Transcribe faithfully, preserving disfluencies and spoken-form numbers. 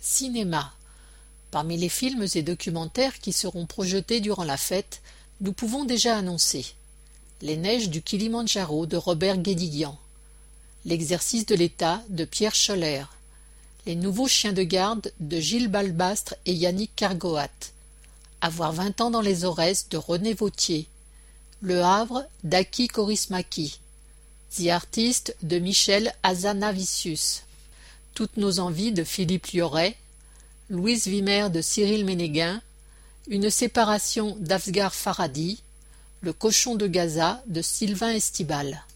Cinéma. Parmi les films et documentaires qui seront projetés durant la fête, nous pouvons déjà annoncer Les neiges du Kilimandjaro de Robert Guédiguian, L'exercice de l'État de Pierre Scholler, Les nouveaux chiens de garde de Gilles Balbastre et Yannick Cargoat, Avoir vingt ans dans les Aurès de René Vauthier, Le Havre d'Aki Kaurismäki, The Artist de Michel Hazanavicius, Toutes nos envies de Philippe Liorret, Louise Wimmer de Cyril Ménéguin, Une séparation d'Asghar Farhadi, Le cochon de Gaza de Sylvain Estibal.